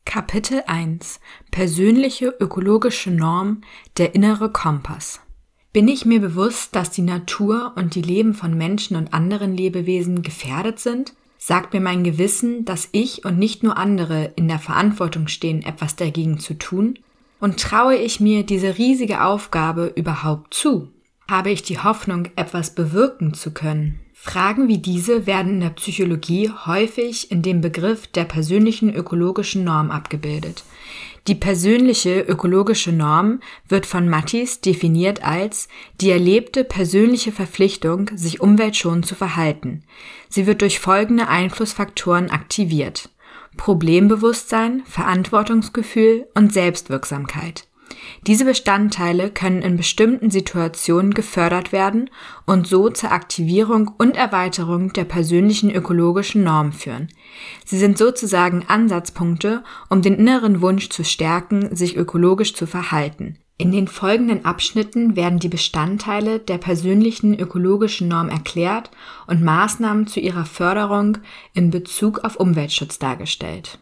Kapitel 1 – Persönliche ökologische Norm, der innere Kompass. Bin ich mir bewusst, dass die Natur und die Leben von Menschen und anderen Lebewesen gefährdet sind? Sagt mir mein Gewissen, dass ich und nicht nur andere in der Verantwortung stehen, etwas dagegen zu tun? Und traue ich mir diese riesige Aufgabe überhaupt zu? Habe ich die Hoffnung, etwas bewirken zu können? Fragen wie diese werden in der Psychologie häufig in dem Begriff der persönlichen ökologischen Norm abgebildet. Die persönliche ökologische Norm wird von Matthies definiert als die erlebte persönliche Verpflichtung, sich umweltschonend zu verhalten. Sie wird durch folgende Einflussfaktoren aktiviert: Problembewusstsein, Verantwortungsgefühl und Selbstwirksamkeit. Diese Bestandteile können in bestimmten Situationen gefördert werden und so zur Aktivierung und Erweiterung der persönlichen ökologischen Norm führen. Sie sind sozusagen Ansatzpunkte, um den inneren Wunsch zu stärken, sich ökologisch zu verhalten. In den folgenden Abschnitten werden die Bestandteile der persönlichen ökologischen Norm erklärt und Maßnahmen zu ihrer Förderung in Bezug auf Umweltschutz dargestellt.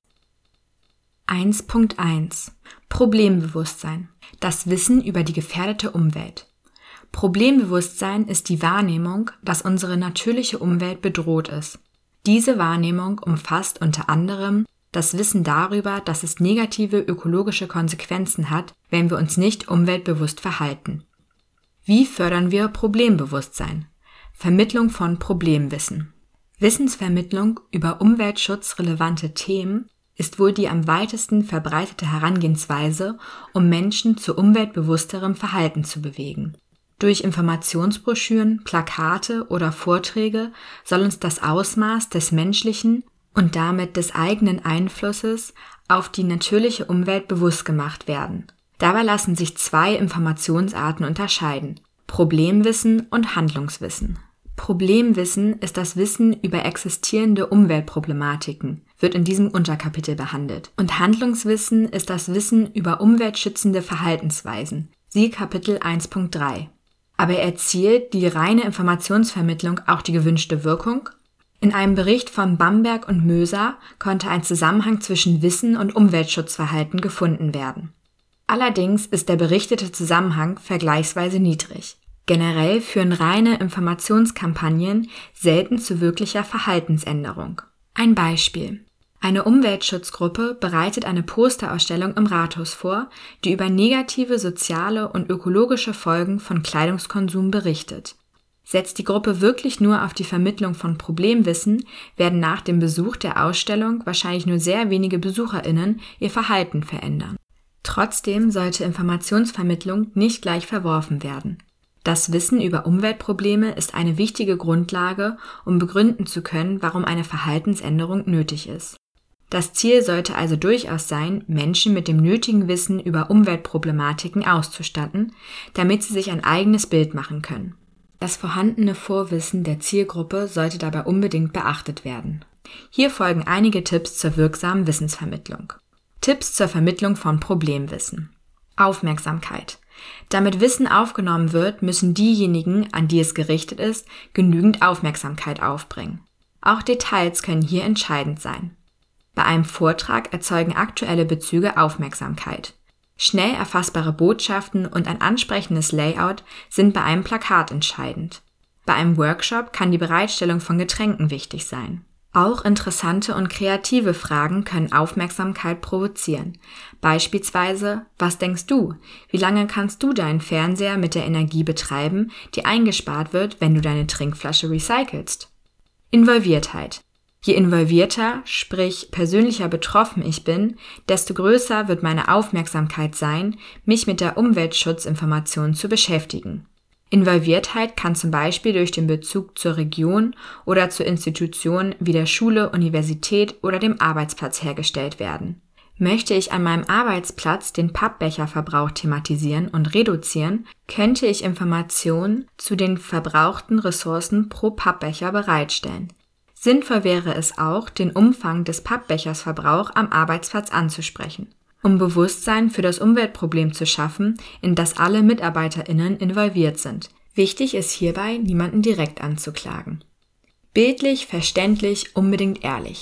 1.1 Problembewusstsein. Das Wissen über die gefährdete Umwelt. Problembewusstsein ist die Wahrnehmung, dass unsere natürliche Umwelt bedroht ist. Diese Wahrnehmung umfasst unter anderem das Wissen darüber, dass es negative ökologische Konsequenzen hat, wenn wir uns nicht umweltbewusst verhalten. Wie fördern wir Problembewusstsein? Vermittlung von Problemwissen. Wissensvermittlung über umweltschutzrelevante Themen ist wohl die am weitesten verbreitete Herangehensweise, um Menschen zu umweltbewussterem Verhalten zu bewegen. Durch Informationsbroschüren, Plakate oder Vorträge soll uns das Ausmaß des menschlichen und damit des eigenen Einflusses auf die natürliche Umwelt bewusst gemacht werden. Dabei lassen sich zwei Informationsarten unterscheiden: Problemwissen und Handlungswissen. Problemwissen ist das Wissen über existierende Umweltproblematiken, wird in diesem Unterkapitel behandelt. Und Handlungswissen ist das Wissen über umweltschützende Verhaltensweisen, siehe Kapitel 1.3. Aber erzielt die reine Informationsvermittlung auch die gewünschte Wirkung? In einem Bericht von Bamberg und Möser konnte ein Zusammenhang zwischen Wissen und Umweltschutzverhalten gefunden werden. Allerdings ist der berichtete Zusammenhang vergleichsweise niedrig. Generell führen reine Informationskampagnen selten zu wirklicher Verhaltensänderung. Ein Beispiel: Eine Umweltschutzgruppe bereitet eine Posterausstellung im Rathaus vor, die über negative soziale und ökologische Folgen von Kleidungskonsum berichtet. Setzt die Gruppe wirklich nur auf die Vermittlung von Problemwissen, werden nach dem Besuch der Ausstellung wahrscheinlich nur sehr wenige BesucherInnen ihr Verhalten verändern. Trotzdem sollte Informationsvermittlung nicht gleich verworfen werden. Das Wissen über Umweltprobleme ist eine wichtige Grundlage, um begründen zu können, warum eine Verhaltensänderung nötig ist. Das Ziel sollte also durchaus sein, Menschen mit dem nötigen Wissen über Umweltproblematiken auszustatten, damit sie sich ein eigenes Bild machen können. Das vorhandene Vorwissen der Zielgruppe sollte dabei unbedingt beachtet werden. Hier folgen einige Tipps zur wirksamen Wissensvermittlung. Tipps zur Vermittlung von Problemwissen. Aufmerksamkeit. Damit Wissen aufgenommen wird, müssen diejenigen, an die es gerichtet ist, genügend Aufmerksamkeit aufbringen. Auch Details können hier entscheidend sein. Bei einem Vortrag erzeugen aktuelle Bezüge Aufmerksamkeit. Schnell erfassbare Botschaften und ein ansprechendes Layout sind bei einem Plakat entscheidend. Bei einem Workshop kann die Bereitstellung von Getränken wichtig sein. Auch interessante und kreative Fragen können Aufmerksamkeit provozieren. Beispielsweise: Was denkst du? Wie lange kannst du deinen Fernseher mit der Energie betreiben, die eingespart wird, wenn du deine Trinkflasche recycelst? Involviertheit. Je involvierter, sprich persönlicher betroffen ich bin, desto größer wird meine Aufmerksamkeit sein, mich mit der Umweltschutzinformation zu beschäftigen. Involviertheit kann zum Beispiel durch den Bezug zur Region oder zur Institution wie der Schule, Universität oder dem Arbeitsplatz hergestellt werden. Möchte ich an meinem Arbeitsplatz den Pappbecherverbrauch thematisieren und reduzieren, könnte ich Informationen zu den verbrauchten Ressourcen pro Pappbecher bereitstellen. Sinnvoll wäre es auch, den Umfang des Pappbechersverbrauchs am Arbeitsplatz anzusprechen, um Bewusstsein für das Umweltproblem zu schaffen, in das alle MitarbeiterInnen involviert sind. Wichtig ist hierbei, niemanden direkt anzuklagen. Bildlich, verständlich, unbedingt ehrlich.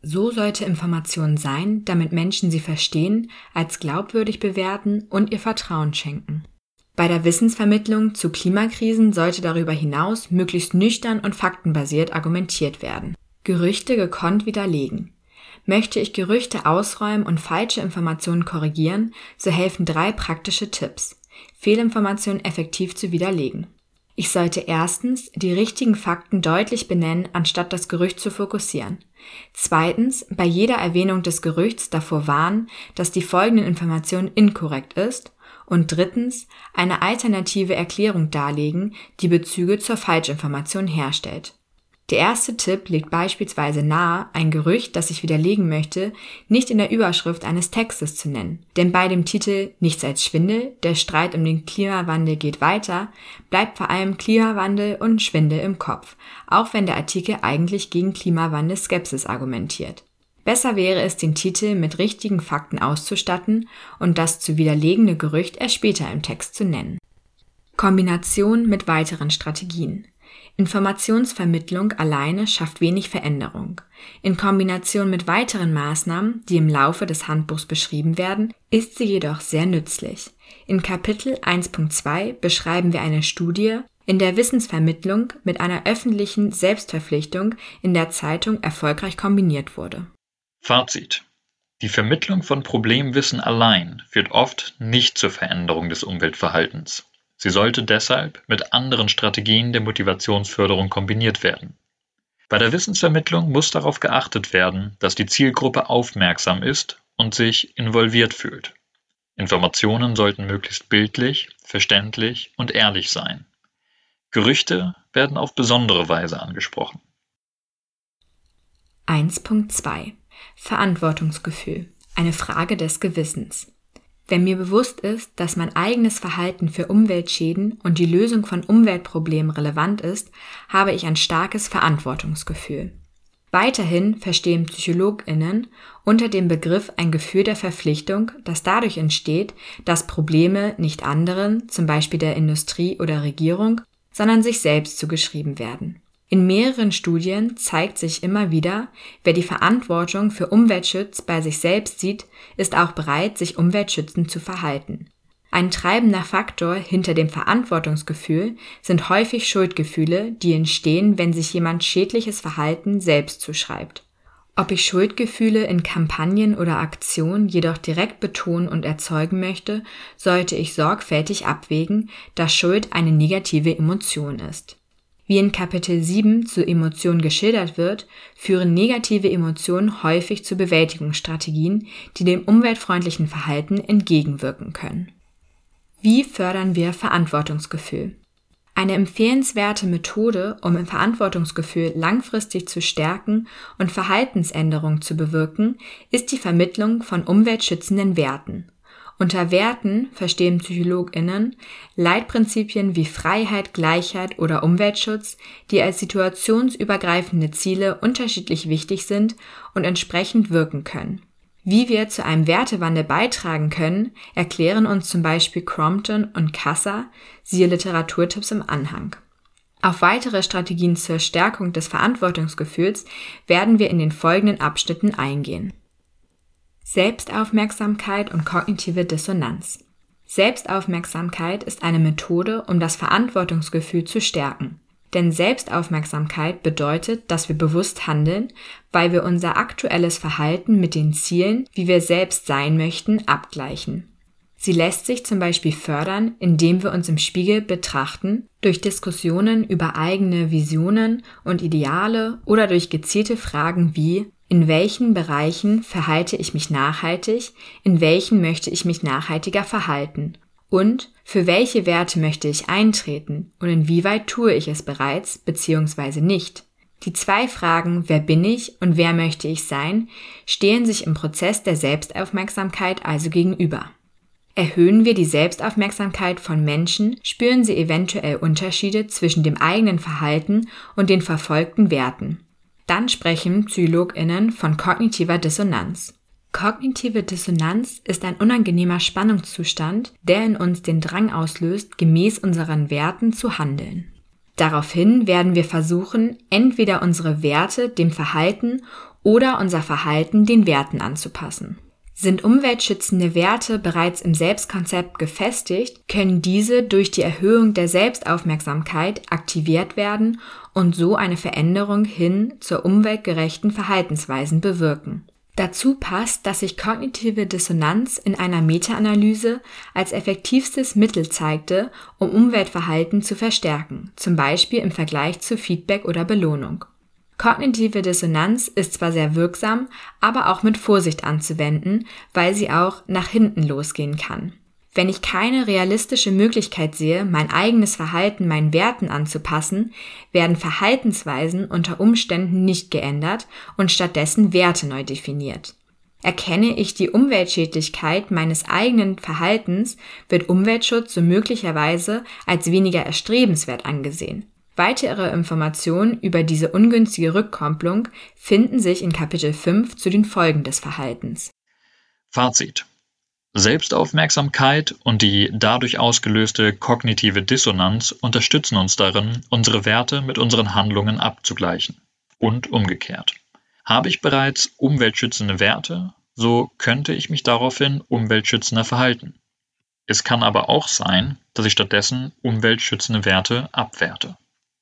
So sollte Information sein, damit Menschen sie verstehen, als glaubwürdig bewerten und ihr Vertrauen schenken. Bei der Wissensvermittlung zu Klimakrisen sollte darüber hinaus möglichst nüchtern und faktenbasiert argumentiert werden. Gerüchte gekonnt widerlegen. Möchte ich Gerüchte ausräumen und falsche Informationen korrigieren, so helfen 3 praktische Tipps, Fehlinformationen effektiv zu widerlegen. Ich sollte erstens die richtigen Fakten deutlich benennen, anstatt das Gerücht zu fokussieren. Zweitens, bei jeder Erwähnung des Gerüchts davor warnen, dass die folgende Information inkorrekt ist. Und drittens, eine alternative Erklärung darlegen, die Bezüge zur Falschinformation herstellt. Der erste Tipp legt beispielsweise nahe, ein Gerücht, das ich widerlegen möchte, nicht in der Überschrift eines Textes zu nennen. Denn bei dem Titel Nichts als Schwindel, der Streit um den Klimawandel geht weiter, bleibt vor allem Klimawandel und Schwindel im Kopf, auch wenn der Artikel eigentlich gegen Klimawandel-Skepsis argumentiert. Besser wäre es, den Titel mit richtigen Fakten auszustatten und das zu widerlegende Gerücht erst später im Text zu nennen. Kombination mit weiteren Strategien. Informationsvermittlung alleine schafft wenig Veränderung. In Kombination mit weiteren Maßnahmen, die im Laufe des Handbuchs beschrieben werden, ist sie jedoch sehr nützlich. In Kapitel 1.2 beschreiben wir eine Studie, in der Wissensvermittlung mit einer öffentlichen Selbstverpflichtung in der Zeitung erfolgreich kombiniert wurde. Fazit: Die Vermittlung von Problemwissen allein führt oft nicht zur Veränderung des Umweltverhaltens. Sie sollte deshalb mit anderen Strategien der Motivationsförderung kombiniert werden. Bei der Wissensvermittlung muss darauf geachtet werden, dass die Zielgruppe aufmerksam ist und sich involviert fühlt. Informationen sollten möglichst bildlich, verständlich und ehrlich sein. Gerüchte werden auf besondere Weise angesprochen. 1.2 Verantwortungsgefühl. Eine Frage des Gewissens. Wenn mir bewusst ist, dass mein eigenes Verhalten für Umweltschäden und die Lösung von Umweltproblemen relevant ist, habe ich ein starkes Verantwortungsgefühl. Weiterhin verstehen PsychologInnen unter dem Begriff ein Gefühl der Verpflichtung, das dadurch entsteht, dass Probleme nicht anderen, zum Beispiel der Industrie oder Regierung, sondern sich selbst zugeschrieben werden. In mehreren Studien zeigt sich immer wieder, wer die Verantwortung für Umweltschutz bei sich selbst sieht, ist auch bereit, sich umweltschützend zu verhalten. Ein treibender Faktor hinter dem Verantwortungsgefühl sind häufig Schuldgefühle, die entstehen, wenn sich jemand schädliches Verhalten selbst zuschreibt. Ob ich Schuldgefühle in Kampagnen oder Aktionen jedoch direkt betonen und erzeugen möchte, sollte ich sorgfältig abwägen, da Schuld eine negative Emotion ist. Wie in Kapitel 7 zu Emotionen geschildert wird, führen negative Emotionen häufig zu Bewältigungsstrategien, die dem umweltfreundlichen Verhalten entgegenwirken können. Wie fördern wir Verantwortungsgefühl? Eine empfehlenswerte Methode, um ein Verantwortungsgefühl langfristig zu stärken und Verhaltensänderungen zu bewirken, ist die Vermittlung von umweltschützenden Werten. Unter Werten verstehen PsychologInnen Leitprinzipien wie Freiheit, Gleichheit oder Umweltschutz, die als situationsübergreifende Ziele unterschiedlich wichtig sind und entsprechend wirken können. Wie wir zu einem Wertewandel beitragen können, erklären uns zum Beispiel Crompton und Kasser, siehe Literaturtipps im Anhang. Auf weitere Strategien zur Stärkung des Verantwortungsgefühls werden wir in den folgenden Abschnitten eingehen. Selbstaufmerksamkeit und kognitive Dissonanz. Selbstaufmerksamkeit ist eine Methode, um das Verantwortungsgefühl zu stärken. Denn Selbstaufmerksamkeit bedeutet, dass wir bewusst handeln, weil wir unser aktuelles Verhalten mit den Zielen, wie wir selbst sein möchten, abgleichen. Sie lässt sich zum Beispiel fördern, indem wir uns im Spiegel betrachten, durch Diskussionen über eigene Visionen und Ideale oder durch gezielte Fragen wie: In welchen Bereichen verhalte ich mich nachhaltig, in welchen möchte ich mich nachhaltiger verhalten? Und für welche Werte möchte ich eintreten und inwieweit tue ich es bereits bzw. nicht? Die 2 Fragen, wer bin ich und wer möchte ich sein, stehen sich im Prozess der Selbstaufmerksamkeit also gegenüber. Erhöhen wir die Selbstaufmerksamkeit von Menschen, spüren sie eventuell Unterschiede zwischen dem eigenen Verhalten und den verfolgten Werten. Dann sprechen PsychologInnen von kognitiver Dissonanz. Kognitive Dissonanz ist ein unangenehmer Spannungszustand, der in uns den Drang auslöst, gemäß unseren Werten zu handeln. Daraufhin werden wir versuchen, entweder unsere Werte dem Verhalten oder unser Verhalten den Werten anzupassen. Sind umweltschützende Werte bereits im Selbstkonzept gefestigt, können diese durch die Erhöhung der Selbstaufmerksamkeit aktiviert werden und so eine Veränderung hin zur umweltgerechten Verhaltensweisen bewirken. Dazu passt, dass sich kognitive Dissonanz in einer Meta-Analyse als effektivstes Mittel zeigte, um Umweltverhalten zu verstärken, zum Beispiel im Vergleich zu Feedback oder Belohnung. Kognitive Dissonanz ist zwar sehr wirksam, aber auch mit Vorsicht anzuwenden, weil sie auch nach hinten losgehen kann. Wenn ich keine realistische Möglichkeit sehe, mein eigenes Verhalten meinen Werten anzupassen, werden Verhaltensweisen unter Umständen nicht geändert und stattdessen Werte neu definiert. Erkenne ich die Umweltschädlichkeit meines eigenen Verhaltens, wird Umweltschutz so möglicherweise als weniger erstrebenswert angesehen. Weitere Informationen über diese ungünstige Rückkopplung finden sich in Kapitel 5 zu den Folgen des Verhaltens. Fazit: Selbstaufmerksamkeit und die dadurch ausgelöste kognitive Dissonanz unterstützen uns darin, unsere Werte mit unseren Handlungen abzugleichen. Und umgekehrt. Habe ich bereits umweltschützende Werte, so könnte ich mich daraufhin umweltschützender verhalten. Es kann aber auch sein, dass ich stattdessen umweltschützende Werte abwerte.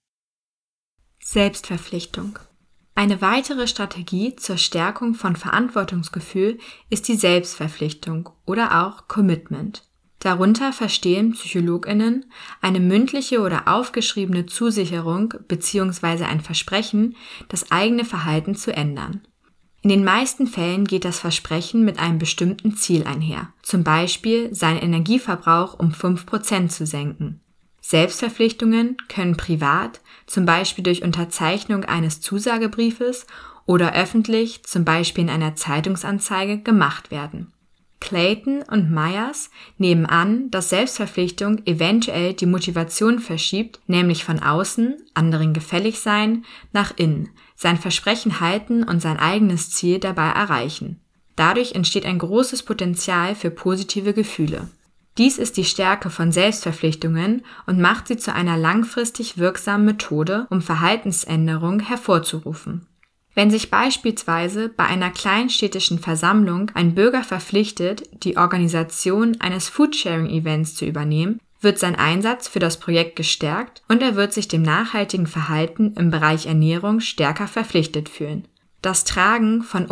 Selbstverpflichtung. Eine weitere Strategie zur Stärkung von Verantwortungsgefühl ist die Selbstverpflichtung oder auch Commitment. Darunter verstehen PsychologInnen eine mündliche oder aufgeschriebene Zusicherung bzw. ein Versprechen, das eigene Verhalten zu ändern. In den meisten Fällen geht das Versprechen mit einem bestimmten Ziel einher, zum Beispiel seinen Energieverbrauch um 5% zu senken. Selbstverpflichtungen können privat, zum Beispiel durch Unterzeichnung eines Zusagebriefes oder öffentlich, zum Beispiel in einer Zeitungsanzeige, gemacht werden. Clayton und Myers nehmen an, dass Selbstverpflichtung eventuell die Motivation verschiebt, nämlich von außen, anderen gefällig sein, nach innen, sein Versprechen halten und sein eigenes Ziel dabei erreichen. Dadurch entsteht ein großes Potenzial für positive Gefühle. Dies ist die Stärke von Selbstverpflichtungen und macht sie zu einer langfristig wirksamen Methode, um Verhaltensänderung hervorzurufen. Wenn sich beispielsweise bei einer kleinstädtischen Versammlung ein Bürger verpflichtet, die Organisation eines Foodsharing-Events zu übernehmen, wird sein Einsatz für das Projekt gestärkt und er wird sich dem nachhaltigen Verhalten im Bereich Ernährung stärker verpflichtet fühlen. Das Tragen von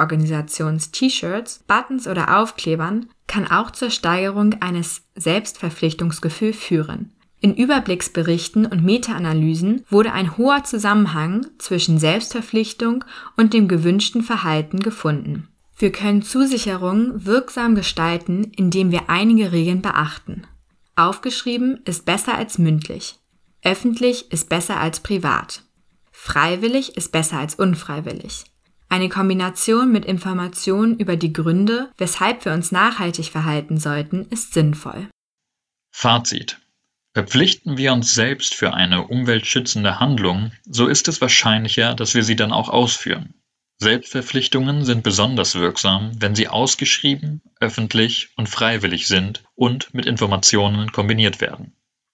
Umweltorganisations-T-Shirts, Buttons oder Aufklebern kann auch zur Steigerung eines Selbstverpflichtungsgefühls führen. In Überblicksberichten und Meta-Analysen wurde ein hoher Zusammenhang zwischen Selbstverpflichtung und dem gewünschten Verhalten gefunden. Wir können Zusicherungen wirksam gestalten, indem wir einige Regeln beachten. Aufgeschrieben ist besser als mündlich. Öffentlich ist besser als privat. Freiwillig ist besser als unfreiwillig. Eine Kombination mit Informationen über die Gründe, weshalb wir uns nachhaltig verhalten sollten, ist sinnvoll. Fazit: Verpflichten wir uns selbst für eine umweltschützende Handlung, so ist es wahrscheinlicher, dass wir sie dann auch ausführen. Selbstverpflichtungen sind besonders wirksam, wenn sie ausgeschrieben, öffentlich und freiwillig sind und mit Informationen kombiniert werden.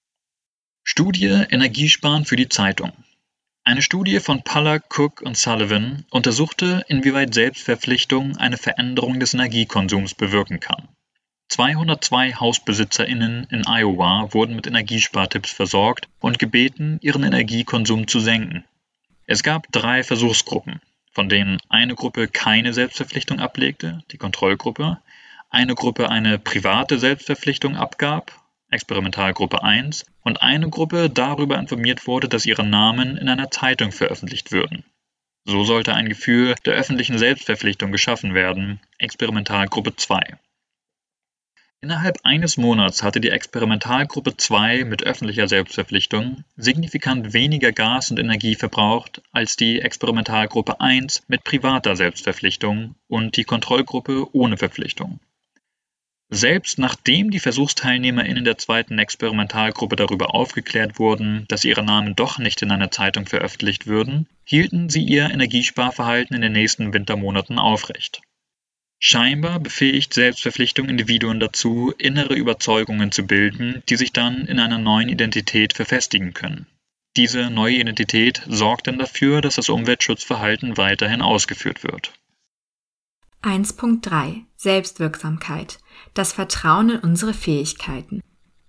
Studie Energiesparen für die Zeitung. Eine Studie von Pollack, Cook und Sullivan untersuchte, inwieweit Selbstverpflichtung eine Veränderung des Energiekonsums bewirken kann. 202 HausbesitzerInnen in Iowa wurden mit Energiespartipps versorgt und gebeten, ihren Energiekonsum zu senken. Es gab 3 Versuchsgruppen, von denen eine Gruppe keine Selbstverpflichtung ablegte, die Kontrollgruppe, eine Gruppe eine private Selbstverpflichtung abgab, Experimentalgruppe 1, und eine Gruppe darüber informiert wurde, dass ihre Namen in einer Zeitung veröffentlicht würden. So sollte ein Gefühl der öffentlichen Selbstverpflichtung geschaffen werden, Experimentalgruppe 2. Innerhalb eines Monats hatte die Experimentalgruppe 2 mit öffentlicher Selbstverpflichtung signifikant weniger Gas und Energie verbraucht als die Experimentalgruppe 1 mit privater Selbstverpflichtung und die Kontrollgruppe ohne Verpflichtung. Selbst nachdem die VersuchsteilnehmerInnen der zweiten Experimentalgruppe darüber aufgeklärt wurden, dass ihre Namen doch nicht in einer Zeitung veröffentlicht würden, hielten sie ihr Energiesparverhalten in den nächsten Wintermonaten aufrecht. Scheinbar befähigt Selbstverpflichtung Individuen dazu, innere Überzeugungen zu bilden, die sich dann in einer neuen Identität verfestigen können. Diese neue Identität sorgt dann dafür, dass das Umweltschutzverhalten weiterhin ausgeführt wird. 1.3 Selbstwirksamkeit. Das Vertrauen in unsere Fähigkeiten.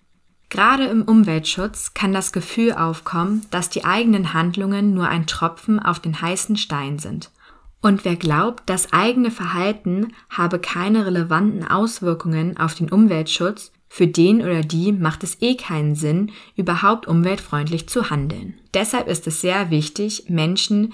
Gerade im Umweltschutz kann das Gefühl aufkommen, dass die eigenen Handlungen nur ein Tropfen auf den heißen Stein sind. Und wer glaubt, das eigene Verhalten habe keine relevanten Auswirkungen auf den Umweltschutz, für den oder die macht es keinen Sinn, überhaupt umweltfreundlich zu handeln. Deshalb ist es sehr wichtig, Menschen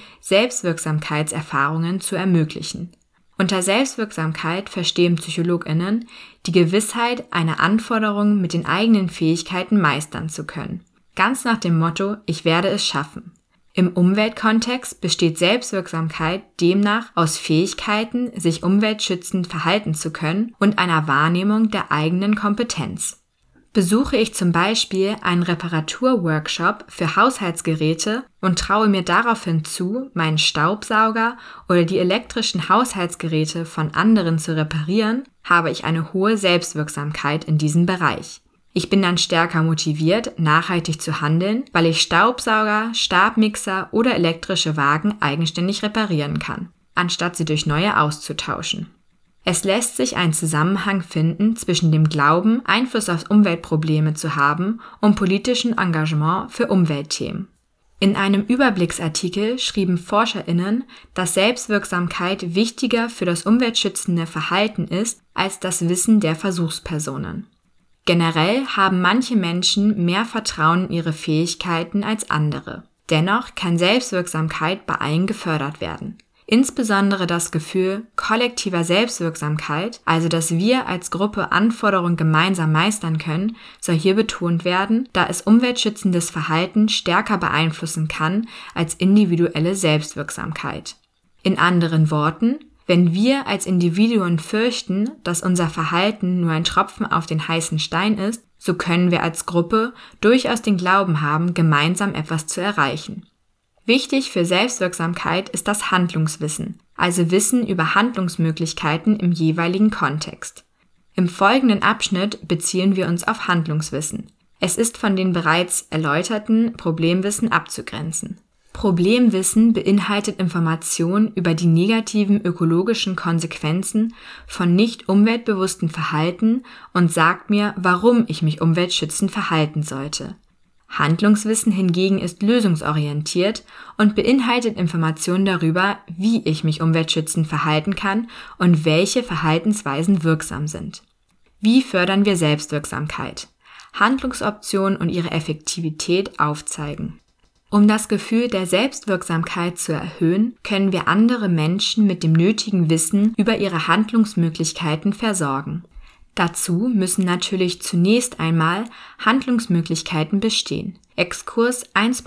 Selbstwirksamkeitserfahrungen zu ermöglichen. Unter Selbstwirksamkeit verstehen PsychologInnen die Gewissheit, eine Anforderung mit den eigenen Fähigkeiten meistern zu können. Ganz nach dem Motto, ich werde es schaffen. Im Umweltkontext besteht Selbstwirksamkeit demnach aus Fähigkeiten, sich umweltschützend verhalten zu können und einer Wahrnehmung der eigenen Kompetenz. Besuche ich zum Beispiel einen Reparaturworkshop für Haushaltsgeräte und traue mir daraufhin zu, meinen Staubsauger oder die elektrischen Haushaltsgeräte von anderen zu reparieren, habe ich eine hohe Selbstwirksamkeit in diesem Bereich. Ich bin dann stärker motiviert, nachhaltig zu handeln, weil ich Staubsauger, Stabmixer oder elektrische Wagen eigenständig reparieren kann, anstatt sie durch neue auszutauschen. Es lässt sich ein Zusammenhang finden zwischen dem Glauben, Einfluss auf Umweltprobleme zu haben, und politischem Engagement für Umweltthemen. In einem Überblicksartikel schrieben ForscherInnen, dass Selbstwirksamkeit wichtiger für das umweltschützende Verhalten ist als das Wissen der Versuchspersonen. Generell haben manche Menschen mehr Vertrauen in ihre Fähigkeiten als andere. Dennoch kann Selbstwirksamkeit bei allen gefördert werden. Insbesondere das Gefühl kollektiver Selbstwirksamkeit, also dass wir als Gruppe Anforderungen gemeinsam meistern können, soll hier betont werden, da es umweltschützendes Verhalten stärker beeinflussen kann als individuelle Selbstwirksamkeit. In anderen Worten, wenn wir als Individuen fürchten, dass unser Verhalten nur ein Tropfen auf den heißen Stein ist, so können wir als Gruppe durchaus den Glauben haben, gemeinsam etwas zu erreichen. Wichtig für Selbstwirksamkeit ist das Handlungswissen, also Wissen über Handlungsmöglichkeiten im jeweiligen Kontext. Im folgenden Abschnitt beziehen wir uns auf Handlungswissen. Es ist von den bereits erläuterten Problemwissen abzugrenzen. Problemwissen beinhaltet Informationen über die negativen ökologischen Konsequenzen von nicht umweltbewusstem Verhalten und sagt mir, warum ich mich umweltschützend verhalten sollte. Handlungswissen hingegen ist lösungsorientiert und beinhaltet Informationen darüber, wie ich mich umweltschützend verhalten kann und welche Verhaltensweisen wirksam sind. Wie fördern wir Selbstwirksamkeit? Handlungsoptionen und ihre Effektivität aufzeigen. Um das Gefühl der Selbstwirksamkeit zu erhöhen, können wir andere Menschen mit dem nötigen Wissen über ihre Handlungsmöglichkeiten versorgen. Dazu müssen natürlich zunächst einmal Handlungsmöglichkeiten bestehen. Exkurs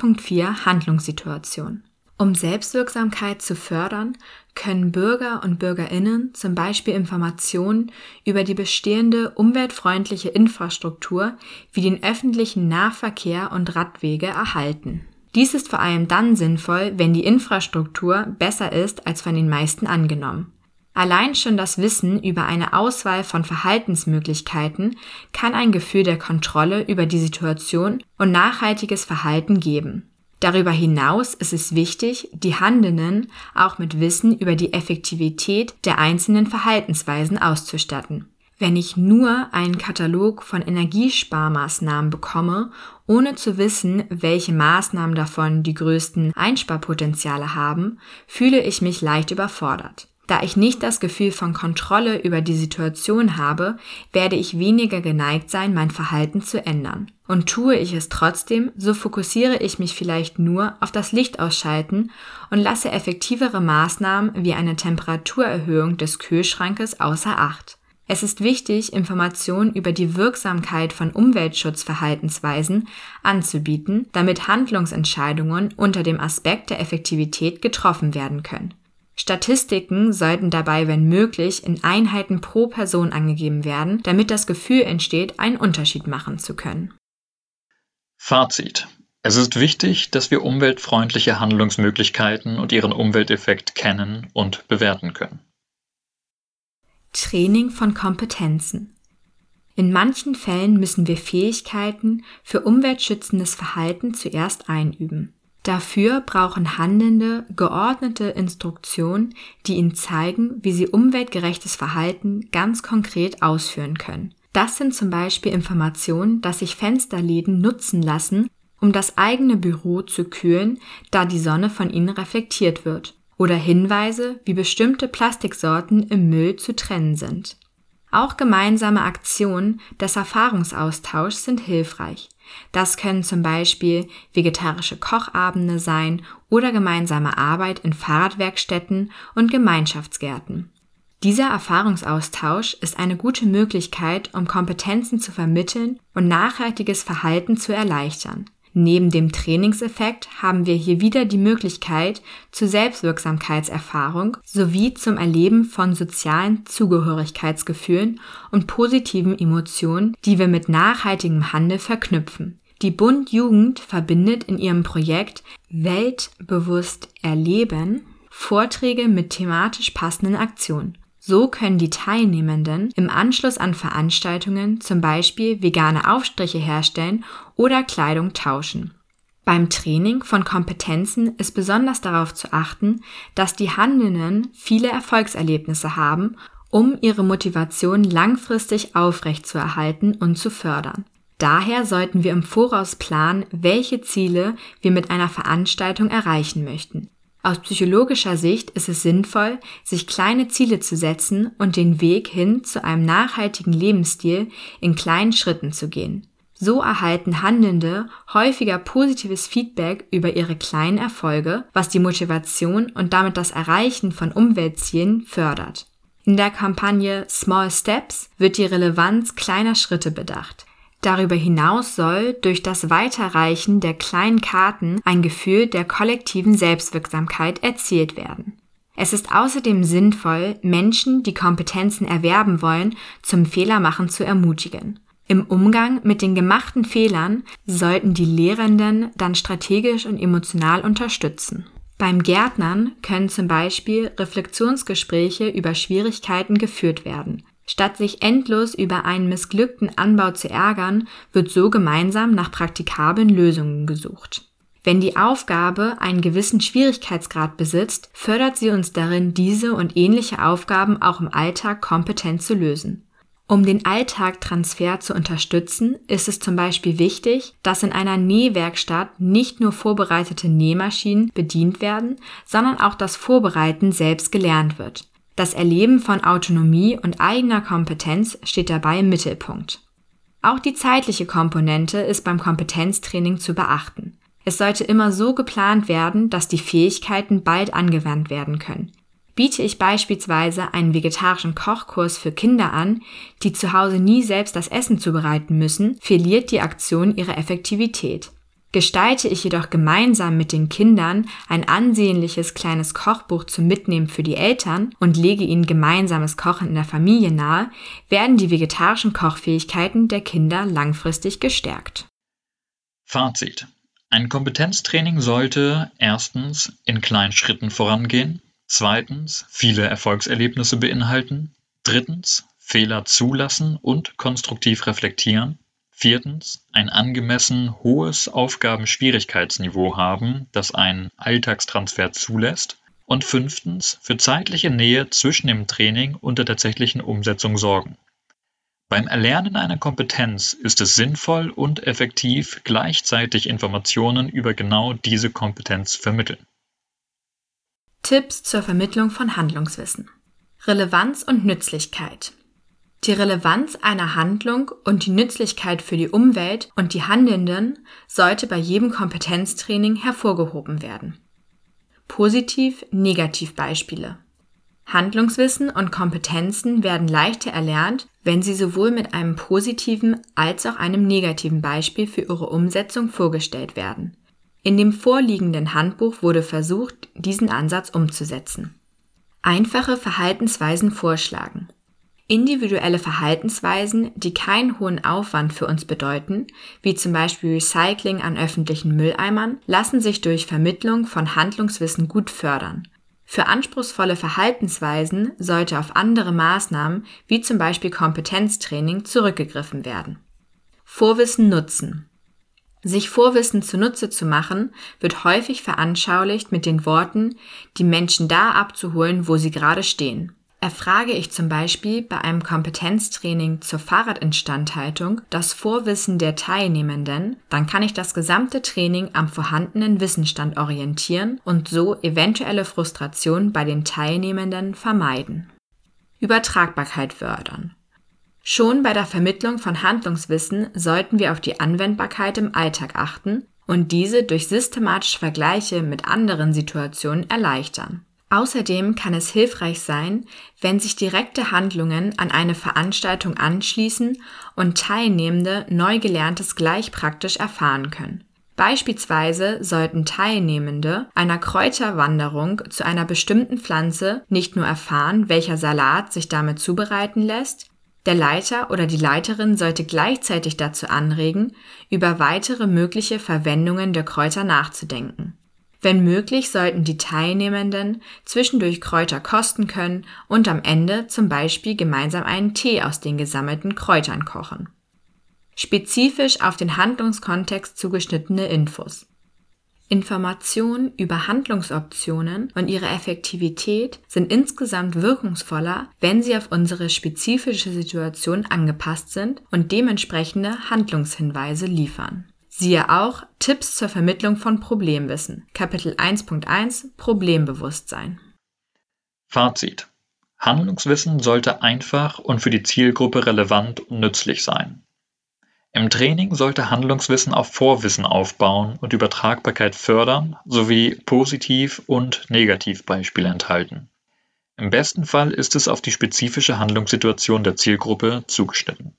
1.4 Handlungssituation. Um Selbstwirksamkeit zu fördern, können Bürger und BürgerInnen zum Beispiel Informationen über die bestehende umweltfreundliche Infrastruktur wie den öffentlichen Nahverkehr und Radwege erhalten. Dies ist vor allem dann sinnvoll, wenn die Infrastruktur besser ist als von den meisten angenommen. Allein schon das Wissen über eine Auswahl von Verhaltensmöglichkeiten kann ein Gefühl der Kontrolle über die Situation und nachhaltiges Verhalten geben. Darüber hinaus ist es wichtig, die Handelnden auch mit Wissen über die Effektivität der einzelnen Verhaltensweisen auszustatten. Wenn ich nur einen Katalog von Energiesparmaßnahmen bekomme, ohne zu wissen, welche Maßnahmen davon die größten Einsparpotenziale haben, fühle ich mich leicht überfordert. Da ich nicht das Gefühl von Kontrolle über die Situation habe, werde ich weniger geneigt sein, mein Verhalten zu ändern. Und tue ich es trotzdem, so fokussiere ich mich vielleicht nur auf das Licht ausschalten und lasse effektivere Maßnahmen wie eine Temperaturerhöhung des Kühlschrankes außer Acht. Es ist wichtig, Informationen über die Wirksamkeit von Umweltschutzverhaltensweisen anzubieten, damit Handlungsentscheidungen unter dem Aspekt der Effektivität getroffen werden können. Statistiken sollten dabei, wenn möglich, in Einheiten pro Person angegeben werden, damit das Gefühl entsteht, einen Unterschied machen zu können. Fazit: Es ist wichtig, dass wir umweltfreundliche Handlungsmöglichkeiten und ihren Umwelteffekt kennen und bewerten können. Training von Kompetenzen. In manchen Fällen müssen wir Fähigkeiten für umweltschützendes Verhalten zuerst einüben. Dafür brauchen Handelnde geordnete Instruktionen, die ihnen zeigen, wie sie umweltgerechtes Verhalten ganz konkret ausführen können. Das sind zum Beispiel Informationen, dass sich Fensterläden nutzen lassen, um das eigene Büro zu kühlen, da die Sonne von ihnen reflektiert wird, oder Hinweise, wie bestimmte Plastiksorten im Müll zu trennen sind. Auch gemeinsame Aktionen des Erfahrungsaustauschs sind hilfreich. Das können zum Beispiel vegetarische Kochabende sein oder gemeinsame Arbeit in Fahrradwerkstätten und Gemeinschaftsgärten. Dieser Erfahrungsaustausch ist eine gute Möglichkeit, um Kompetenzen zu vermitteln und nachhaltiges Verhalten zu erleichtern. Neben dem Trainingseffekt haben wir hier wieder die Möglichkeit zur Selbstwirksamkeitserfahrung sowie zum Erleben von sozialen Zugehörigkeitsgefühlen und positiven Emotionen, die wir mit nachhaltigem Handel verknüpfen. Die Bund Jugend verbindet in ihrem Projekt Weltbewusst erleben Vorträge mit thematisch passenden Aktionen. So können die Teilnehmenden im Anschluss an Veranstaltungen zum Beispiel vegane Aufstriche herstellen oder Kleidung tauschen. Beim Training von Kompetenzen ist besonders darauf zu achten, dass die Handelnden viele Erfolgserlebnisse haben, um ihre Motivation langfristig aufrechtzuerhalten und zu fördern. Daher sollten wir im Voraus planen, welche Ziele wir mit einer Veranstaltung erreichen möchten. Aus psychologischer Sicht ist es sinnvoll, sich kleine Ziele zu setzen und den Weg hin zu einem nachhaltigen Lebensstil in kleinen Schritten zu gehen. So erhalten Handelnde häufiger positives Feedback über ihre kleinen Erfolge, was die Motivation und damit das Erreichen von Umweltzielen fördert. In der Kampagne Small Steps wird die Relevanz kleiner Schritte bedacht. Darüber hinaus soll durch das Weiterreichen der kleinen Karten ein Gefühl der kollektiven Selbstwirksamkeit erzielt werden. Es ist außerdem sinnvoll, Menschen, die Kompetenzen erwerben wollen, zum Fehlermachen zu ermutigen. Im Umgang mit den gemachten Fehlern sollten die Lehrenden dann strategisch und emotional unterstützen. Beim Gärtnern können zum Beispiel Reflexionsgespräche über Schwierigkeiten geführt werden. Statt sich endlos über einen missglückten Anbau zu ärgern, wird so gemeinsam nach praktikablen Lösungen gesucht. Wenn die Aufgabe einen gewissen Schwierigkeitsgrad besitzt, fördert sie uns darin, diese und ähnliche Aufgaben auch im Alltag kompetent zu lösen. Um den Alltagtransfer zu unterstützen, ist es zum Beispiel wichtig, dass in einer Nähwerkstatt nicht nur vorbereitete Nähmaschinen bedient werden, sondern auch das Vorbereiten selbst gelernt wird. Das Erleben von Autonomie und eigener Kompetenz steht dabei im Mittelpunkt. Auch die zeitliche Komponente ist beim Kompetenztraining zu beachten. Es sollte immer so geplant werden, dass die Fähigkeiten bald angewandt werden können. Biete ich beispielsweise einen vegetarischen Kochkurs für Kinder an, die zu Hause nie selbst das Essen zubereiten müssen, verliert die Aktion ihre Effektivität. Gestalte ich jedoch gemeinsam mit den Kindern ein ansehnliches kleines Kochbuch zum Mitnehmen für die Eltern und lege ihnen gemeinsames Kochen in der Familie nahe, werden die vegetarischen Kochfähigkeiten der Kinder langfristig gestärkt. Fazit: Ein Kompetenztraining sollte erstens in kleinen Schritten vorangehen, zweitens viele Erfolgserlebnisse beinhalten, drittens Fehler zulassen und konstruktiv reflektieren, viertens, ein angemessen hohes Aufgabenschwierigkeitsniveau haben, das einen Alltagstransfer zulässt. Und fünftens, für zeitliche Nähe zwischen dem Training und der tatsächlichen Umsetzung sorgen. Beim Erlernen einer Kompetenz ist es sinnvoll und effektiv, gleichzeitig Informationen über genau diese Kompetenz zu vermitteln. Tipps zur Vermittlung von Handlungswissen. Relevanz und Nützlichkeit. Die Relevanz einer Handlung und die Nützlichkeit für die Umwelt und die Handelnden sollte bei jedem Kompetenztraining hervorgehoben werden. Positiv-Negativ-Beispiele. Handlungswissen und Kompetenzen werden leichter erlernt, wenn sie sowohl mit einem positiven als auch einem negativen Beispiel für ihre Umsetzung vorgestellt werden. In dem vorliegenden Handbuch wurde versucht, diesen Ansatz umzusetzen. Einfache Verhaltensweisen vorschlagen. Individuelle Verhaltensweisen, die keinen hohen Aufwand für uns bedeuten, wie zum Beispiel Recycling an öffentlichen Mülleimern, lassen sich durch Vermittlung von Handlungswissen gut fördern. Für anspruchsvolle Verhaltensweisen sollte auf andere Maßnahmen wie zum Beispiel Kompetenztraining zurückgegriffen werden. Vorwissen nutzen. Sich Vorwissen zunutze zu machen, wird häufig veranschaulicht mit den Worten, die Menschen da abzuholen, wo sie gerade stehen. Erfrage ich zum Beispiel bei einem Kompetenztraining zur Fahrradinstandhaltung das Vorwissen der Teilnehmenden, dann kann ich das gesamte Training am vorhandenen Wissensstand orientieren und so eventuelle Frustration bei den Teilnehmenden vermeiden. Übertragbarkeit fördern. Schon bei der Vermittlung von Handlungswissen sollten wir auf die Anwendbarkeit im Alltag achten und diese durch systematische Vergleiche mit anderen Situationen erleichtern. Außerdem kann es hilfreich sein, wenn sich direkte Handlungen an eine Veranstaltung anschließen und Teilnehmende neu Gelerntes gleich praktisch erfahren können. Beispielsweise sollten Teilnehmende einer Kräuterwanderung zu einer bestimmten Pflanze nicht nur erfahren, welcher Salat sich damit zubereiten lässt, der Leiter oder die Leiterin sollte gleichzeitig dazu anregen, über weitere mögliche Verwendungen der Kräuter nachzudenken. Wenn möglich, sollten die Teilnehmenden zwischendurch Kräuter kosten können und am Ende zum Beispiel gemeinsam einen Tee aus den gesammelten Kräutern kochen. Spezifisch auf den Handlungskontext zugeschnittene Infos. Informationen über Handlungsoptionen und ihre Effektivität sind insgesamt wirkungsvoller, wenn sie auf unsere spezifische Situation angepasst sind und dementsprechende Handlungshinweise liefern. Siehe auch Tipps zur Vermittlung von Problemwissen, Kapitel 1.1 Problembewusstsein. Fazit: Handlungswissen sollte einfach und für die Zielgruppe relevant und nützlich sein. Im Training sollte Handlungswissen auf Vorwissen aufbauen und Übertragbarkeit fördern sowie Positiv- und Negativbeispiele enthalten. Im besten Fall ist es auf die spezifische Handlungssituation der Zielgruppe zugeschnitten.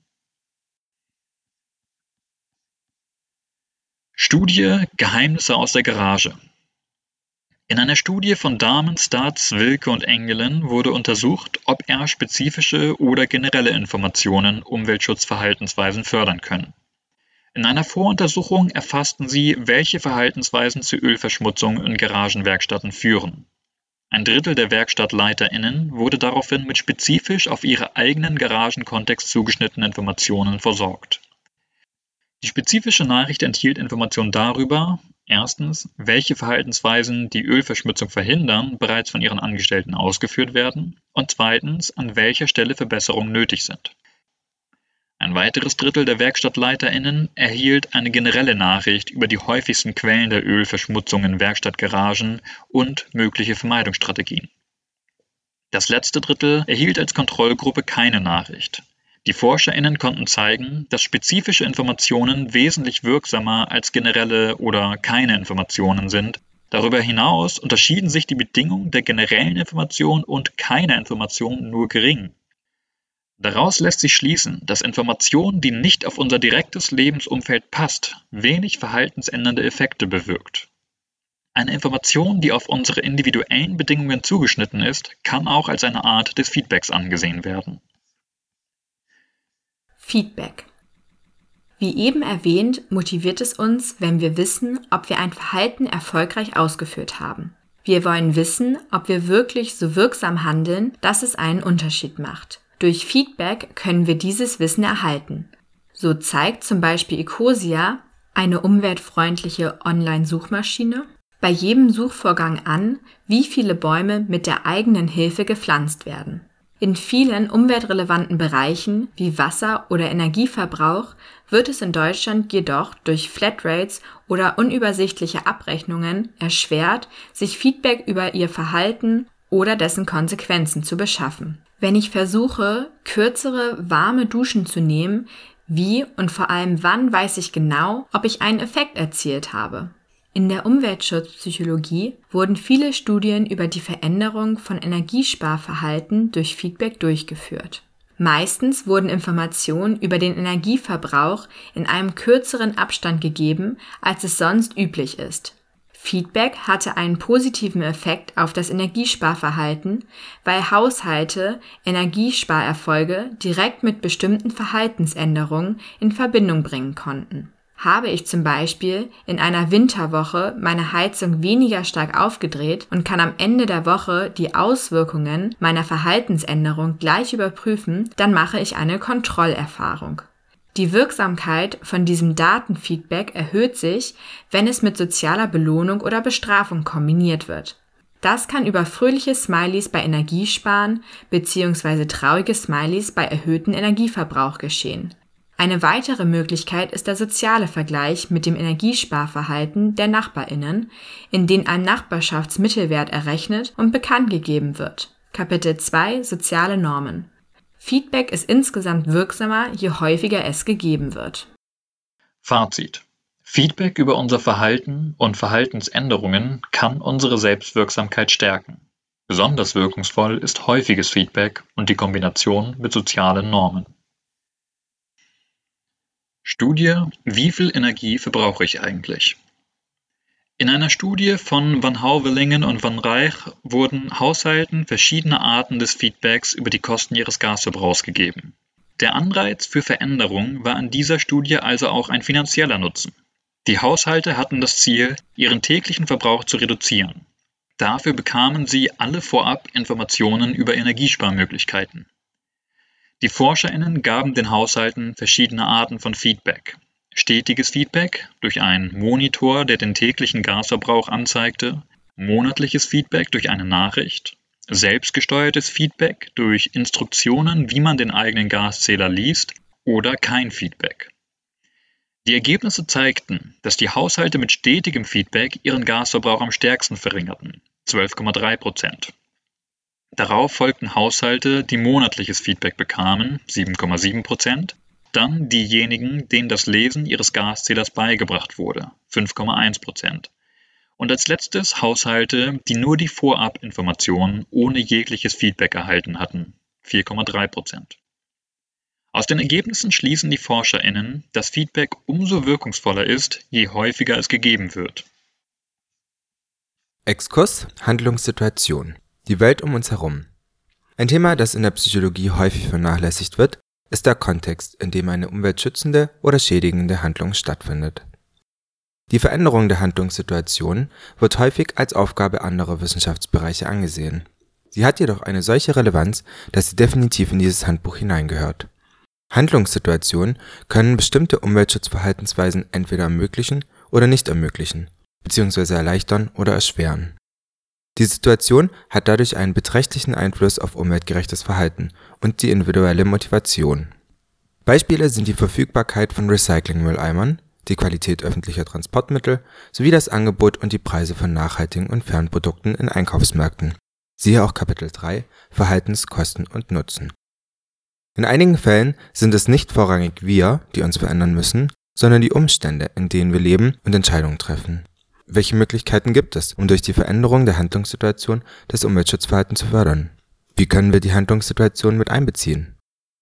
Studie Geheimnisse aus der Garage. In einer Studie von Dahmen, Statz, Wilke und Engelen wurde untersucht, ob spezifische oder generelle Informationen Umweltschutzverhaltensweisen fördern können. In einer Voruntersuchung erfassten sie, welche Verhaltensweisen zu Ölverschmutzung in Garagenwerkstätten führen. Ein Drittel der WerkstattleiterInnen wurde daraufhin mit spezifisch auf ihre eigenen Garagenkontext zugeschnittenen Informationen versorgt. Die spezifische Nachricht enthielt Informationen darüber, erstens, welche Verhaltensweisen die Ölverschmutzung verhindern, bereits von ihren Angestellten ausgeführt werden, und zweitens, an welcher Stelle Verbesserungen nötig sind. Ein weiteres Drittel der WerkstattleiterInnen erhielt eine generelle Nachricht über die häufigsten Quellen der Ölverschmutzung in Werkstattgaragen und mögliche Vermeidungsstrategien. Das letzte Drittel erhielt als Kontrollgruppe keine Nachricht. Die ForscherInnen konnten zeigen, dass spezifische Informationen wesentlich wirksamer als generelle oder keine Informationen sind. Darüber hinaus unterschieden sich die Bedingungen der generellen Information und keiner Information nur gering. Daraus lässt sich schließen, dass Information, die nicht auf unser direktes Lebensumfeld passt, wenig verhaltensändernde Effekte bewirkt. Eine Information, die auf unsere individuellen Bedingungen zugeschnitten ist, kann auch als eine Art des Feedbacks angesehen werden. Feedback. Wie eben erwähnt, motiviert es uns, wenn wir wissen, ob wir ein Verhalten erfolgreich ausgeführt haben. Wir wollen wissen, ob wir wirklich so wirksam handeln, dass es einen Unterschied macht. Durch Feedback können wir dieses Wissen erhalten. So zeigt zum Beispiel Ecosia, eine umweltfreundliche Online-Suchmaschine, bei jedem Suchvorgang an, wie viele Bäume mit der eigenen Hilfe gepflanzt werden. In vielen umweltrelevanten Bereichen wie Wasser- oder Energieverbrauch wird es in Deutschland jedoch durch Flatrates oder unübersichtliche Abrechnungen erschwert, sich Feedback über ihr Verhalten oder dessen Konsequenzen zu beschaffen. Wenn ich versuche, kürzere, warme Duschen zu nehmen, wie und vor allem wann weiß ich genau, ob ich einen Effekt erzielt habe? In der Umweltschutzpsychologie wurden viele Studien über die Veränderung von Energiesparverhalten durch Feedback durchgeführt. Meistens wurden Informationen über den Energieverbrauch in einem kürzeren Abstand gegeben, als es sonst üblich ist. Feedback hatte einen positiven Effekt auf das Energiesparverhalten, weil Haushalte Energiesparerfolge direkt mit bestimmten Verhaltensänderungen in Verbindung bringen konnten. Habe ich zum Beispiel in einer Winterwoche meine Heizung weniger stark aufgedreht und kann am Ende der Woche die Auswirkungen meiner Verhaltensänderung gleich überprüfen, dann mache ich eine Kontrollerfahrung. Die Wirksamkeit von diesem Datenfeedback erhöht sich, wenn es mit sozialer Belohnung oder Bestrafung kombiniert wird. Das kann über fröhliche Smileys bei Energiesparen bzw. traurige Smileys bei erhöhtem Energieverbrauch geschehen. Eine weitere Möglichkeit ist der soziale Vergleich mit dem Energiesparverhalten der NachbarInnen, in dem ein Nachbarschaftsmittelwert errechnet und bekannt gegeben wird. Kapitel 2 Soziale Normen. Feedback ist insgesamt wirksamer, je häufiger es gegeben wird. Fazit: Feedback über unser Verhalten und Verhaltensänderungen kann unsere Selbstwirksamkeit stärken. Besonders wirkungsvoll ist häufiges Feedback und die Kombination mit sozialen Normen. Studie: Wie viel Energie verbrauche ich eigentlich? In einer Studie von Van Houwelingen und Van Rijk wurden Haushalten verschiedene Arten des Feedbacks über die Kosten ihres Gasverbrauchs gegeben. Der Anreiz für Veränderung war in dieser Studie also auch ein finanzieller Nutzen. Die Haushalte hatten das Ziel, ihren täglichen Verbrauch zu reduzieren. Dafür bekamen sie alle vorab Informationen über Energiesparmöglichkeiten. Die ForscherInnen gaben den Haushalten verschiedene Arten von Feedback. Stetiges Feedback durch einen Monitor, der den täglichen Gasverbrauch anzeigte, monatliches Feedback durch eine Nachricht, selbstgesteuertes Feedback durch Instruktionen, wie man den eigenen Gaszähler liest, oder kein Feedback. Die Ergebnisse zeigten, dass die Haushalte mit stetigem Feedback ihren Gasverbrauch am stärksten verringerten, 12,3%. Darauf folgten Haushalte, die monatliches Feedback bekamen, 7,7%, dann diejenigen, denen das Lesen ihres Gaszählers beigebracht wurde, 5,1%. Und als letztes Haushalte, die nur die Vorabinformationen ohne jegliches Feedback erhalten hatten, 4,3%. Aus den Ergebnissen schließen die ForscherInnen, dass Feedback umso wirkungsvoller ist, je häufiger es gegeben wird. Exkurs, Handlungssituation. Die Welt um uns herum. Ein Thema, das in der Psychologie häufig vernachlässigt wird, ist der Kontext, in dem eine umweltschützende oder schädigende Handlung stattfindet. Die Veränderung der Handlungssituation wird häufig als Aufgabe anderer Wissenschaftsbereiche angesehen. Sie hat jedoch eine solche Relevanz, dass sie definitiv in dieses Handbuch hineingehört. Handlungssituationen können bestimmte Umweltschutzverhaltensweisen entweder ermöglichen oder nicht ermöglichen, bzw. erleichtern oder erschweren. Die Situation hat dadurch einen beträchtlichen Einfluss auf umweltgerechtes Verhalten und die individuelle Motivation. Beispiele sind die Verfügbarkeit von Recyclingmülleimern, die Qualität öffentlicher Transportmittel sowie das Angebot und die Preise von nachhaltigen und fairen Produkten in Einkaufsmärkten. Siehe auch Kapitel 3 Verhaltens, Kosten und Nutzen. In einigen Fällen sind es nicht vorrangig wir, die uns verändern müssen, sondern die Umstände, in denen wir leben und Entscheidungen treffen. Welche Möglichkeiten gibt es, um durch die Veränderung der Handlungssituation das Umweltschutzverhalten zu fördern? Wie können wir die Handlungssituation mit einbeziehen?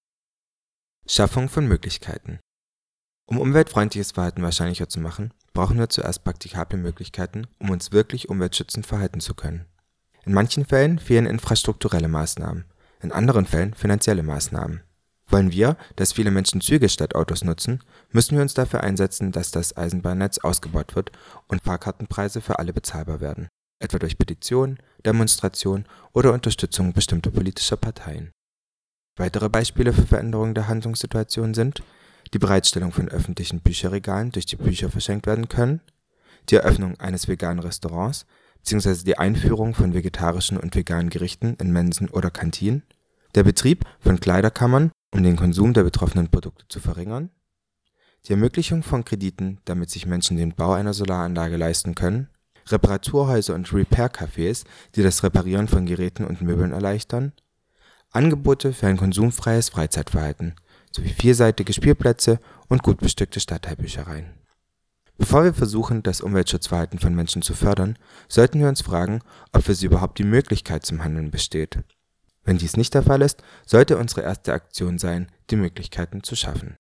Schaffung von Möglichkeiten. Um umweltfreundliches Verhalten wahrscheinlicher zu machen, brauchen wir zuerst praktikable Möglichkeiten, um uns wirklich umweltschützend verhalten zu können. In manchen Fällen fehlen infrastrukturelle Maßnahmen, in anderen Fällen finanzielle Maßnahmen. Wollen wir, dass viele Menschen Züge statt Autos nutzen, müssen wir uns dafür einsetzen, dass das Eisenbahnnetz ausgebaut wird und Fahrkartenpreise für alle bezahlbar werden, etwa durch Petitionen, Demonstrationen oder Unterstützung bestimmter politischer Parteien. Weitere Beispiele für Veränderungen der Handlungssituation sind die Bereitstellung von öffentlichen Bücherregalen, durch die Bücher verschenkt werden können, die Eröffnung eines veganen Restaurants bzw. die Einführung von vegetarischen und veganen Gerichten in Mensen oder Kantinen, der Betrieb von Kleiderkammern, um den Konsum der betroffenen Produkte zu verringern, die Ermöglichung von Krediten, damit sich Menschen den Bau einer Solaranlage leisten können, Reparaturhäuser und Repair-Cafés, die das Reparieren von Geräten und Möbeln erleichtern, Angebote für ein konsumfreies Freizeitverhalten sowie vielseitige Spielplätze und gut bestückte Stadtteilbüchereien. Bevor wir versuchen, das Umweltschutzverhalten von Menschen zu fördern, sollten wir uns fragen, ob für sie überhaupt die Möglichkeit zum Handeln besteht. Wenn dies nicht der Fall ist, sollte unsere erste Aktion sein, die Möglichkeiten zu schaffen.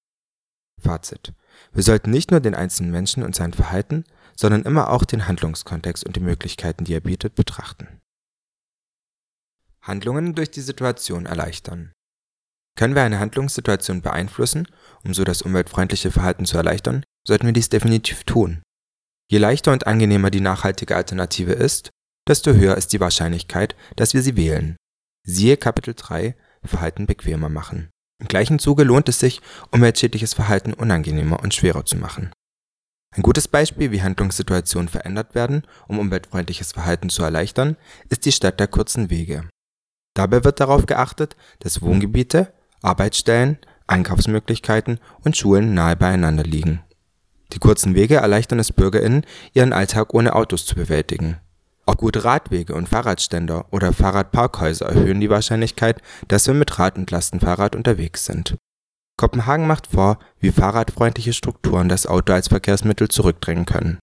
Fazit: Wir sollten nicht nur den einzelnen Menschen und sein Verhalten, sondern immer auch den Handlungskontext und die Möglichkeiten, die er bietet, betrachten. Handlungen durch die Situation erleichtern. Können wir eine Handlungssituation beeinflussen, um so das umweltfreundliche Verhalten zu erleichtern, sollten wir dies definitiv tun. Je leichter und angenehmer die nachhaltige Alternative ist, desto höher ist die Wahrscheinlichkeit, dass wir sie wählen. Siehe Kapitel 3 Verhalten bequemer machen. Im gleichen Zuge lohnt es sich, umweltschädliches Verhalten unangenehmer und schwerer zu machen. Ein gutes Beispiel, wie Handlungssituationen verändert werden, um umweltfreundliches Verhalten zu erleichtern, ist die Stadt der kurzen Wege. Dabei wird darauf geachtet, dass Wohngebiete, Arbeitsstellen, Einkaufsmöglichkeiten und Schulen nahe beieinander liegen. Die kurzen Wege erleichtern es BürgerInnen, ihren Alltag ohne Autos zu bewältigen. Auch gute Radwege und Fahrradständer oder Fahrradparkhäuser erhöhen die Wahrscheinlichkeit, dass wir mit Rad und Lastenfahrrad unterwegs sind. Kopenhagen macht vor, wie fahrradfreundliche Strukturen das Auto als Verkehrsmittel zurückdrängen können.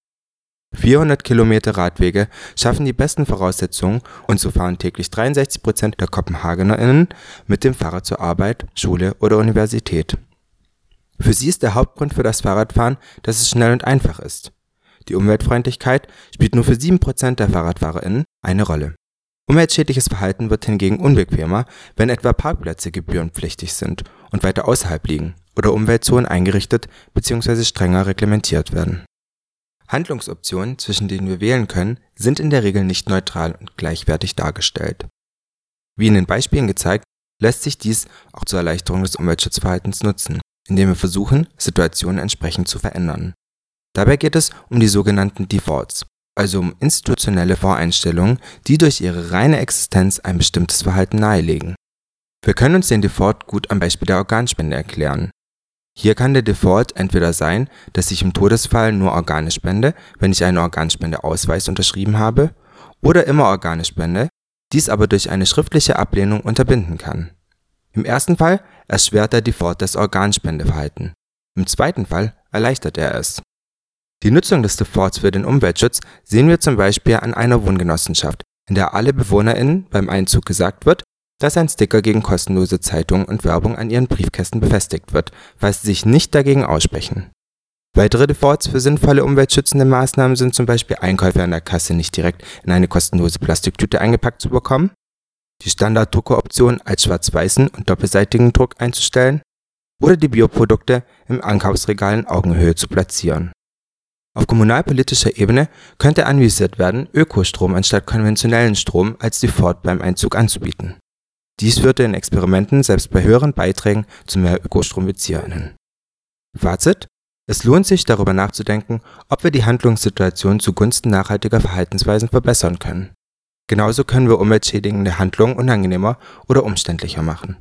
400 Kilometer Radwege schaffen die besten Voraussetzungen und so fahren täglich 63% der KopenhagenerInnen mit dem Fahrrad zur Arbeit, Schule oder Universität. Für sie ist der Hauptgrund für das Fahrradfahren, dass es schnell und einfach ist. Die Umweltfreundlichkeit spielt nur für 7% der FahrradfahrerInnen eine Rolle. Umweltschädliches Verhalten wird hingegen unbequemer, wenn etwa Parkplätze gebührenpflichtig sind und weiter außerhalb liegen oder Umweltzonen eingerichtet bzw. strenger reglementiert werden. Handlungsoptionen, zwischen denen wir wählen können, sind in der Regel nicht neutral und gleichwertig dargestellt. Wie in den Beispielen gezeigt, lässt sich dies auch zur Erleichterung des Umweltschutzverhaltens nutzen, indem wir versuchen, Situationen entsprechend zu verändern. Dabei geht es um die sogenannten Defaults, also um institutionelle Voreinstellungen, die durch ihre reine Existenz ein bestimmtes Verhalten nahelegen. Wir können uns den Default gut am Beispiel der Organspende erklären. Hier kann der Default entweder sein, dass ich im Todesfall nur Organe spende, wenn ich einen Organspendeausweis unterschrieben habe, oder immer Organe spende, dies aber durch eine schriftliche Ablehnung unterbinden kann. Im ersten Fall erschwert der Default das Organspendeverhalten. Im zweiten Fall erleichtert er es. Die Nutzung des Defaults für den Umweltschutz sehen wir zum Beispiel an einer Wohngenossenschaft, in der alle BewohnerInnen beim Einzug gesagt wird, dass ein Sticker gegen kostenlose Zeitungen und Werbung an ihren Briefkästen befestigt wird, falls sie sich nicht dagegen aussprechen. Weitere Defaults für sinnvolle umweltschützende Maßnahmen sind zum Beispiel Einkäufe an der Kasse nicht direkt in eine kostenlose Plastiktüte eingepackt zu bekommen, die Standarddruckeroption als schwarz-weißen und doppelseitigen Druck einzustellen oder die Bioprodukte im Einkaufsregal in Augenhöhe zu platzieren. Auf kommunalpolitischer Ebene könnte anvisiert werden, Ökostrom anstatt konventionellen Strom als Default beim Einzug anzubieten. Dies führte in Experimenten selbst bei höheren Beiträgen zu mehr ÖkostrombezieherInnen. Fazit: Es lohnt sich, darüber nachzudenken, ob wir die Handlungssituation zugunsten nachhaltiger Verhaltensweisen verbessern können. Genauso können wir umweltschädigende Handlungen unangenehmer oder umständlicher machen.